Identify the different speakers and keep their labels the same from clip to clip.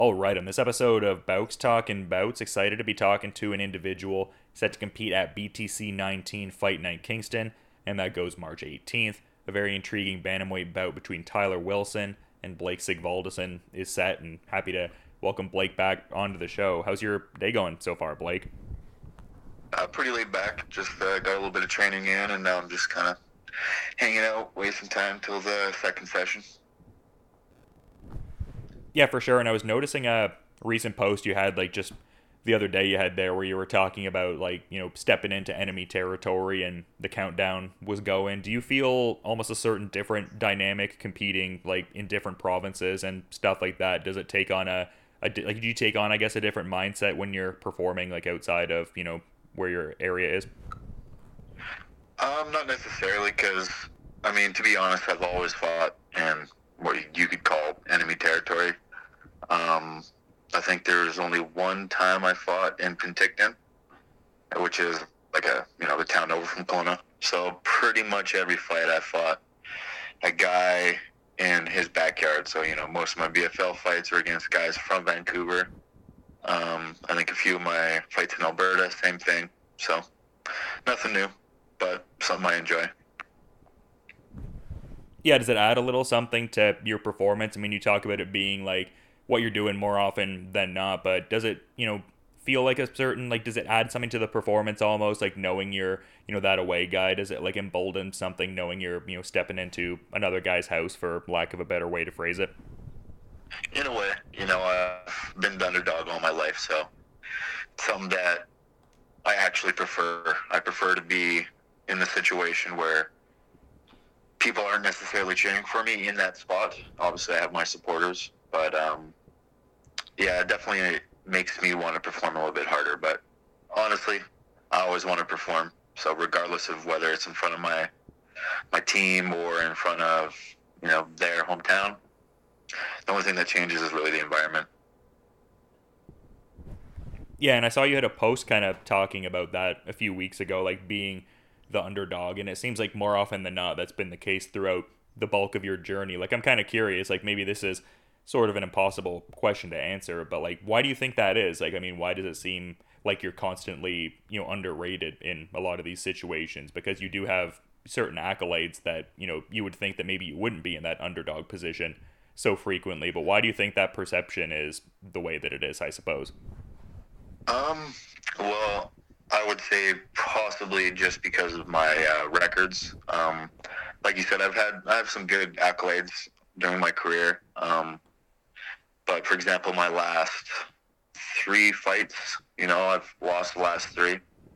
Speaker 1: All right, on this episode of Bouts Talking Bouts, excited to be talking to an individual set to compete at BTC 19 Fight Night Kingston, and that goes March 18th. A very intriguing bantamweight bout between Tyler Wilson and Blake Sigvaldason is set, and happy to welcome Blake back onto the show. How's your day going so far, Blake?
Speaker 2: Pretty laid back. Just got a little bit of training in, and now I'm just kind of hanging out, wasting time till the second session.
Speaker 1: Yeah, for sure. And I was noticing a recent post you had, like, just the other day you had there where you were talking about, like, stepping into enemy territory and the countdown was going. Do you feel almost a certain different dynamic competing, like, in different provinces and stuff like that? Does it take on like, do you take on, I guess, a different mindset when you're performing, like, outside of, where your area is?
Speaker 2: Not necessarily, because, I mean, to be honest, I've always fought in what you could call enemy territory. I think there's only one time I fought in Penticton, which is like the town over from Kelowna. So pretty much every fight I fought a guy in his backyard. So, most of my BFL fights are against guys from Vancouver. I think a few of my fights in Alberta, same thing. So nothing new, but something I enjoy.
Speaker 1: Yeah, does it add a little something to your performance? I mean, you talk about it being like what you're doing more often than not, but does it, feel like a certain, like, does it add something to the performance almost, like knowing you're, that away guy? Does it, like, embolden something knowing you're, stepping into another guy's house, for lack of a better way to phrase it?
Speaker 2: In a way, I've been the underdog all my life, so something that I actually prefer. I prefer to be in the situation where people aren't necessarily cheering for me in that spot. Obviously, I have my supporters, but yeah, it definitely makes me want to perform a little bit harder. But honestly, I always want to perform. So regardless of whether it's in front of my team or in front of their hometown, the only thing that changes is really the environment.
Speaker 1: Yeah, and I saw you had a post kind of talking about that a few weeks ago, like being the underdog, and it seems like more often than not that's been the case throughout the bulk of your journey. Like, I'm kind of curious, like, maybe this is sort of an impossible question to answer, but, like, why do you think that is? Like, I mean, why does it seem like you're constantly, underrated in a lot of these situations? Because you do have certain accolades that, you would think that maybe you wouldn't be in that underdog position so frequently, but why do you think that perception is the way that it is, I suppose?
Speaker 2: Well, I would say possibly just because of my records. Like you said, I have some good accolades during my career. But for example, my last three fights, I've lost the last three.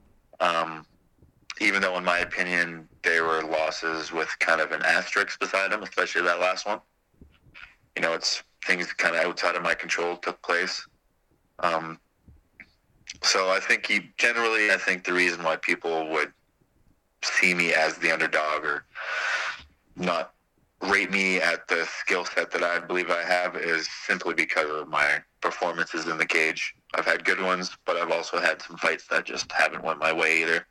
Speaker 2: Even though, in my opinion, they were losses with kind of an asterisk beside them, especially that last one. It's things kind of outside of my control took place. So I think I think the reason why people would see me as the underdog or not rate me at the skill set that I believe I have is simply because of my performances in the cage. I've had good ones, but I've also had some fights that just haven't went my way either.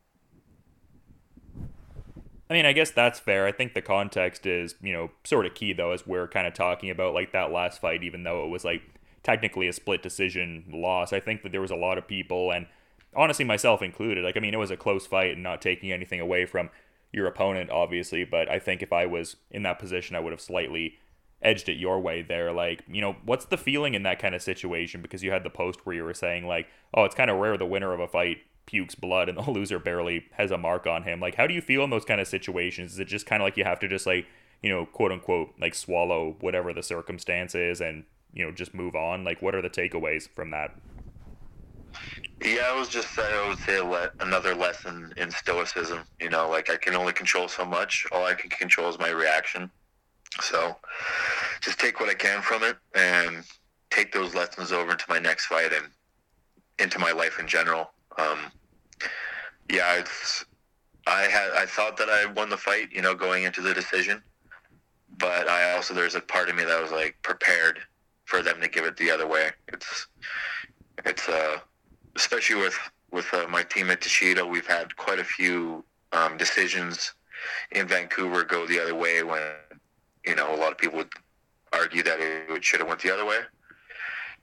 Speaker 1: I mean, I guess that's fair. I think the context is, sort of key, though, as we're kind of talking about, like, that last fight, even though it was, like, technically a split decision loss. I think that there was a lot of people, and honestly myself included, like, I mean, it was a close fight and not taking anything away from your opponent, obviously, but I think if I was in that position, I would have slightly edged it your way there. Like, what's the feeling in that kind of situation? Because you had the post where you were saying, like, oh, it's kind of rare the winner of a fight pukes blood and the loser barely has a mark on him. Like, how do you feel in those kind of situations? Is it just kind of like you have to just, like, quote unquote, like, swallow whatever the circumstance is and just move on? Like, what are the takeaways from that?
Speaker 2: Yeah, I would say another lesson in stoicism. Like, I can only control so much. All I can control is my reaction. So just take what I can from it and take those lessons over into my next fight and into my life in general. Yeah, I thought that I won the fight, going into the decision, but there's a part of me that was, like, prepared for them to give it the other way. It's especially with my team at Toshido, we've had quite a few decisions in Vancouver go the other way when a lot of people would argue that it should have went the other way.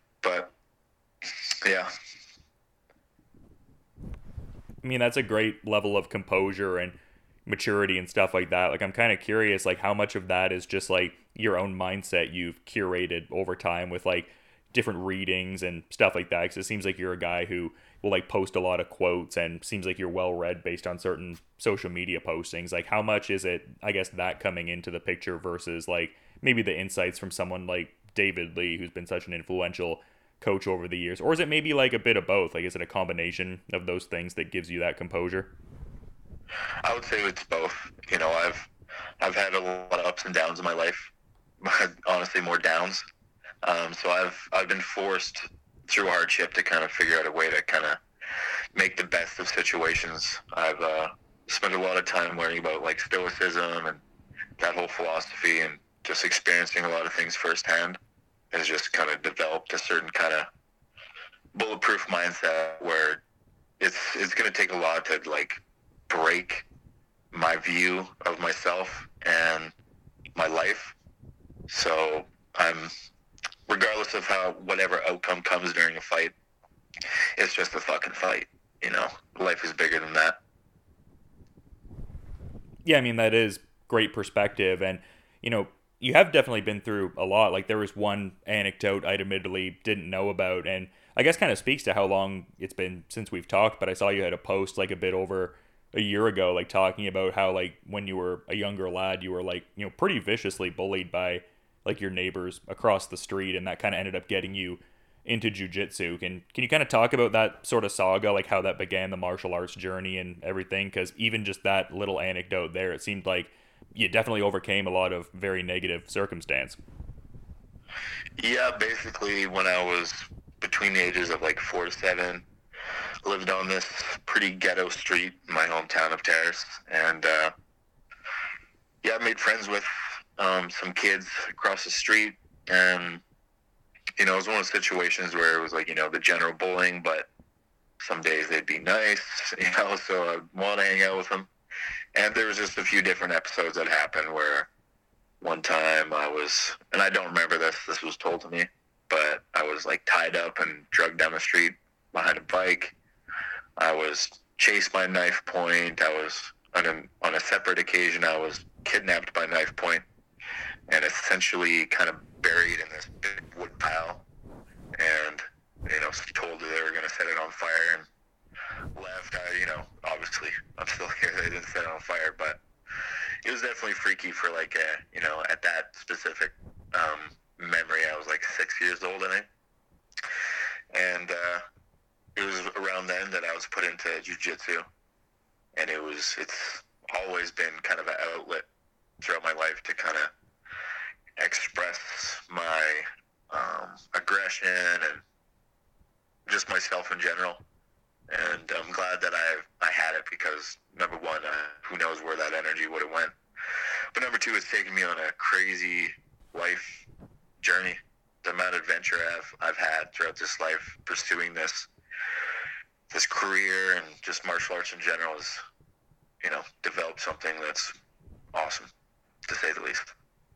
Speaker 2: Yeah.
Speaker 1: I mean, that's a great level of composure and maturity and stuff like that. Like, I'm kind of curious, like, how much of that is just like your own mindset you've curated over time with like different readings and stuff like that. Because it seems like you're a guy who will like post a lot of quotes and seems like you're well read based on certain social media postings. Like, how much is it, I guess, that coming into the picture versus like maybe the insights from someone like David Lee, who's been such an influential coach over the years? Or is it maybe like a bit of both? Like, is it a combination of those things that gives you that composure?
Speaker 2: I would say it's both. I've had a lot of ups and downs in my life, but honestly, more downs. So I've been forced through hardship to kind of figure out a way to kind of make the best of situations. I've spent a lot of time learning about like stoicism and that whole philosophy, and just experiencing a lot of things firsthand has just kind of developed a certain kind of bulletproof mindset where it's going to take a lot to like break my view of myself and my life. So I'm, regardless of how whatever outcome comes during a fight, it's just a fucking fight. Life is bigger than that.
Speaker 1: Yeah, I mean, that is great perspective. And, you know, you have definitely been through a lot. Like, there was one anecdote I admittedly didn't know about, and I guess kind of speaks to how long it's been since we've talked. But I saw you had a post like a bit over a year ago, like talking about how, like, when you were a younger lad, you were like, pretty viciously bullied by like your neighbors across the street, and that kind of ended up getting you into jujitsu. Can you kind of talk about that sort of saga, like how that began the martial arts journey and everything? Because even just that little anecdote there, it seemed like you definitely overcame a lot of very negative circumstance.
Speaker 2: Yeah, basically when I was between the ages of like 4 to 7, lived on this pretty ghetto street in my hometown of Terrace, and yeah, I made friends with some kids across the street, and it was one of those situations where it was like the general bullying, but some days they'd be nice, so I'd want to hang out with them. And there was just a few different episodes that happened where one time and I don't remember this was told to me, but I was like tied up and drugged down the street behind a bike. I was chased by knife point. I was on a separate occasion, I was kidnapped by knife point and essentially kind of buried in this big wood pile. And, told that they were going to set it on fire and left. Obviously, I'm still here. They didn't set it on fire, but it was definitely freaky for like, at that specific memory. I was like 6 years old, I think. And it was around then that I was put into jiu-jitsu. And it's always been kind of an outlet throughout my life to kind of express my aggression and just myself in general. And I'm glad that I had it, because number one, who knows where that energy would have went. But number two, it's taken me on a crazy life journey. The amount of adventure I've had throughout this life pursuing this career and just martial arts in general has, developed something that's awesome, to say the least.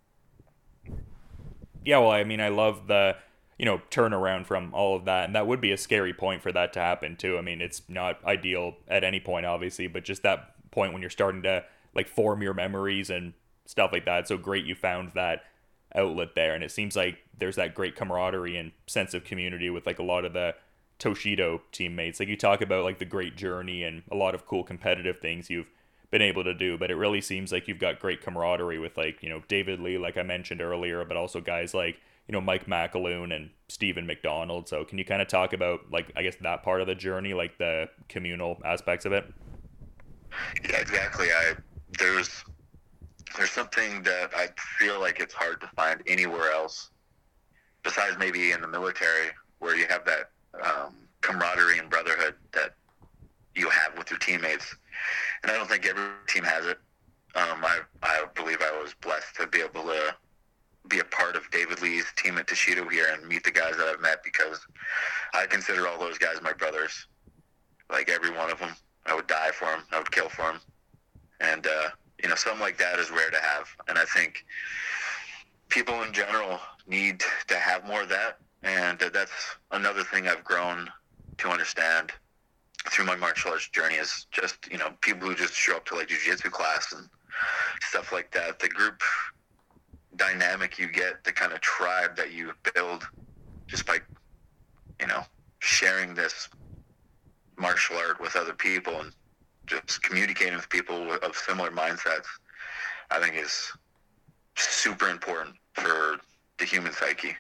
Speaker 1: Yeah, well, I mean, I love the turnaround from all of that, and that would be a scary point for that to happen too. I mean, it's not ideal at any point, obviously, but just that point when you're starting to like form your memories and stuff like that. It's so great you found that outlet there, and it seems like there's that great camaraderie and sense of community with like a lot of the Toshido teammates. Like, you talk about like the great journey and a lot of cool competitive things you've been able to do, but it really seems like you've got great camaraderie with like David Lee, like I mentioned earlier, but also guys like Mike McAloon and Stephen McDonald. So can you kind of talk about like, I guess, that part of the journey, like the communal aspects of it?
Speaker 2: Yeah, exactly. There's something that I feel like it's hard to find anywhere else besides maybe in the military, where you have that camaraderie and brotherhood that you have with your teammates. And I don't think every team has it. I believe I was blessed to be able to be a part of David Lee's team at Toshido here and meet the guys that I've met, because I consider all those guys my brothers. Like, every one of them, I would die for them. I would kill for them. And, something like that is rare to have. And I think people in general need to have more of that. And that's another thing I've grown to understand through my martial arts journey is just, people who just show up to like jiu-jitsu class and stuff like that. The group dynamic you get, the kind of tribe that you build just by, sharing this martial art with other people and just communicating with people of similar mindsets, I think is super important for the human psyche.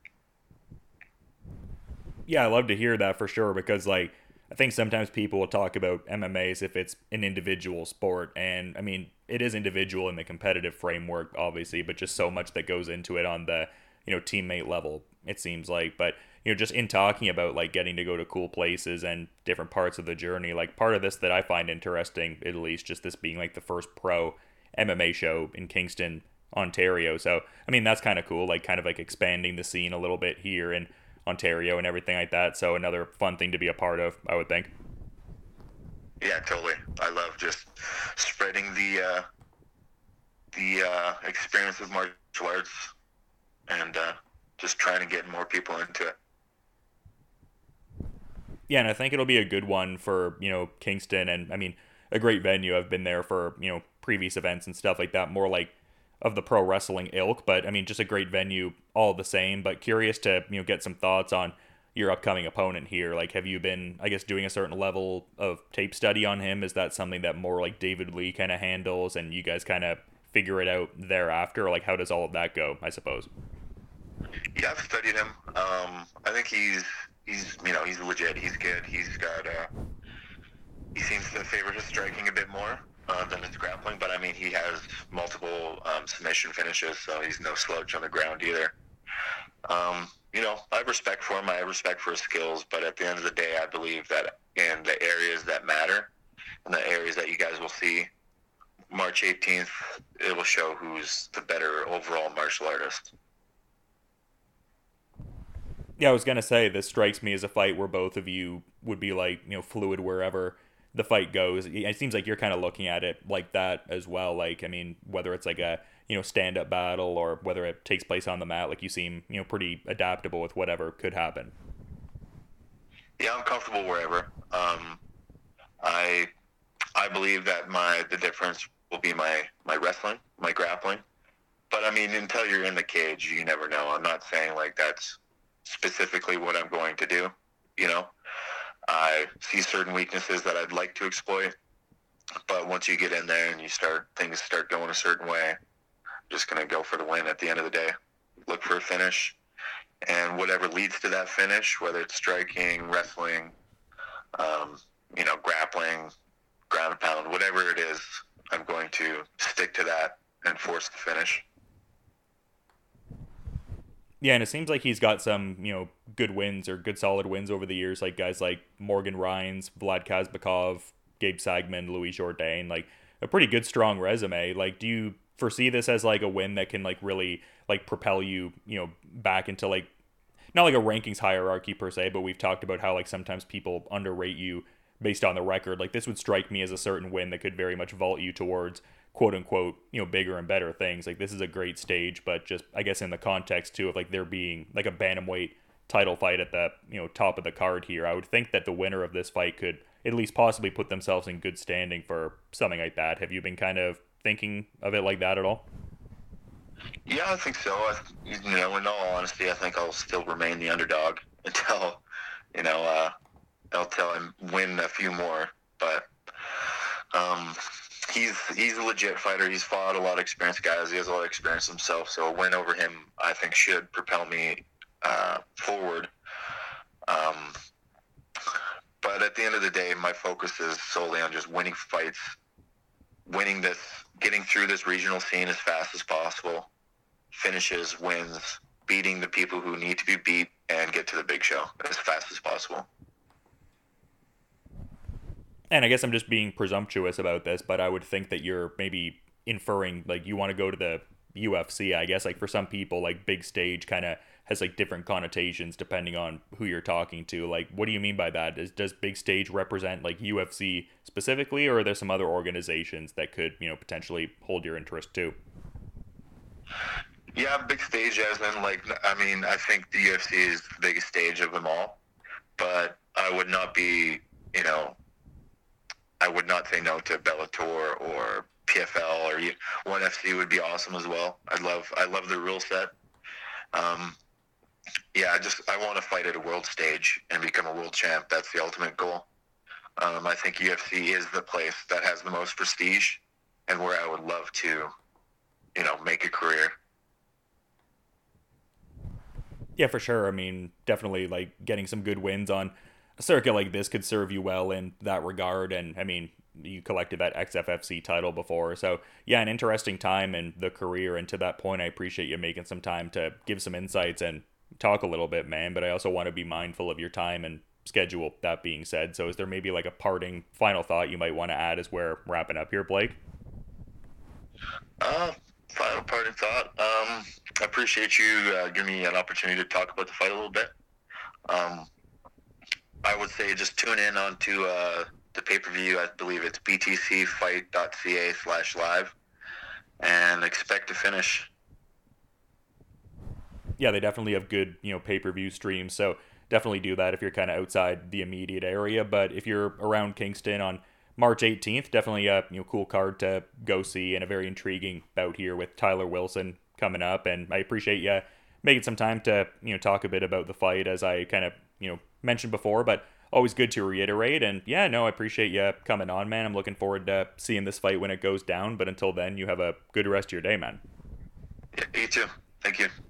Speaker 1: Yeah, I love to hear that for sure because like I think sometimes people will talk about MMA as if it's an individual sport, and I mean it is individual in the competitive framework, obviously, but just so much that goes into it on the teammate level. It seems like, but just in talking about like getting to go to cool places and different parts of the journey, like part of this that I find interesting, at least, just this being like the first pro MMA show in Kingston, Ontario. So I mean that's kind of cool, like kind of like expanding the scene a little bit here in Ontario and everything like that. So another fun thing to be a part of, I would think.
Speaker 2: Yeah, totally. I love just spreading the experience of martial arts and just trying to get more people into it.
Speaker 1: Yeah, and I think it'll be a good one for Kingston, and I mean a great venue. I've been there for previous events and stuff like that, more like of the pro wrestling ilk, but I mean just a great venue all the same. But curious to get some thoughts on your upcoming opponent here. Like, have you been, I guess, doing a certain level of tape study on him? Is that something that more like David Lee kind of handles, and you guys kind of figure it out thereafter? Like, how does all of that go, I suppose?
Speaker 2: Yeah, I've studied him. I think he's legit. He's good. He seems to favor his striking a bit more than his grappling, but I mean he has multiple submission finishes, so he's no slouch on the ground either. I have respect for him. I have respect for his skills, but at the end of the day, I believe that in the areas that matter, in the areas that you guys will see, March 18th, it will show who's the better overall martial artist.
Speaker 1: Yeah, I was gonna say this strikes me as a fight where both of you would be like fluid wherever the fight goes. It seems like you're kind of looking at it like that as well. Like, I mean, whether it's like a stand up battle or whether it takes place on the mat, like you seem pretty adaptable with whatever could happen.
Speaker 2: Yeah, I'm comfortable wherever. I I believe that the difference will be my wrestling, my grappling. But I mean, until you're in the cage, you never know. I'm not saying like that's specifically what I'm going to do. You know, I see certain weaknesses that I'd like to exploit, but once you get in there and things start going a certain way, I'm just gonna go for the win at the end of the day. Look for a finish, and whatever leads to that finish, whether it's striking, wrestling, grappling, ground and pound, whatever it is, I'm going to stick to that and force the finish.
Speaker 1: Yeah, and it seems like he's got some, good wins or good solid wins over the years, like guys like Morgan Rines, Vlad Kazbekov, Gabe Sagman, Louis Jourdain, like a pretty good strong resume. Like, do you foresee this as like a win that can like really like propel you, back into like not like a rankings hierarchy per se, but we've talked about how like sometimes people underrate you based on the record. Like this would strike me as a certain win that could very much vault you towards quote unquote, bigger and better things. Like this is a great stage, but just I guess in the context too of like there being like a bantamweight title fight at the top of the card here, I would think that the winner of this fight could at least possibly put themselves in good standing for something like that. Have you been kind of thinking of it like that at all?
Speaker 2: Yeah, I think so. In all honesty, I think I'll still remain the underdog until, until I win a few more. But he's a legit fighter. He's fought a lot of experienced guys. He has a lot of experience himself. So a win over him, I think, should propel me forward. But at the end of the day, my focus is solely on just winning fights, getting through this regional scene as fast as possible, finishes, wins, beating the people who need to be beat, and get to the big show as fast as possible.
Speaker 1: And I guess I'm just being presumptuous about this, but I would think that you're maybe inferring like you want to go to the UFC. I guess like for some people, like big stage kind of has like different connotations depending on who you're talking to. Like, what do you mean by that? Does big stage represent like UFC specifically, or are there some other organizations that could potentially hold your interest too?
Speaker 2: Yeah, big stage as in like I mean I think the UFC is the biggest stage of them all, but I would not be you know I would not say no to Bellator or PFL or ONE FC would be awesome as well. I love the rule set. Um, yeah, I want to fight at a world stage and become a world champ. That's the ultimate goal. I think UFC is the place that has the most prestige and where I would love to make a career.
Speaker 1: Yeah, for sure. I mean, definitely like getting some good wins on a circuit like this could serve you well in that regard. And I mean, you collected that XFFC title before. So, yeah, an interesting time in the career. And to that point, I appreciate you making some time to give some insights and talk a little bit, man. But I also want to be mindful of your time and schedule, that being said. So, is there maybe like a parting final thought you might want to add as we're wrapping up here, Blake?
Speaker 2: Uh, Final parting thought. I appreciate you giving me an opportunity to talk about the fight a little bit. Um, I would say just tune in onto the pay per view. I believe it's btcfight.ca/live, and expect to finish.
Speaker 1: Yeah, they definitely have good, pay per view streams. So definitely do that if you're kind of outside the immediate area. But if you're around Kingston on March 18th, definitely a cool card to go see and a very intriguing bout here with Tyler Wilson coming up. And I appreciate you making some time to talk a bit about the fight as I kind of mentioned before. But always good to reiterate. And yeah, no, I appreciate you coming on, man. I'm looking forward to seeing this fight when it goes down. But until then, you have a good rest of your day, man.
Speaker 2: Yeah, you too. Thank you.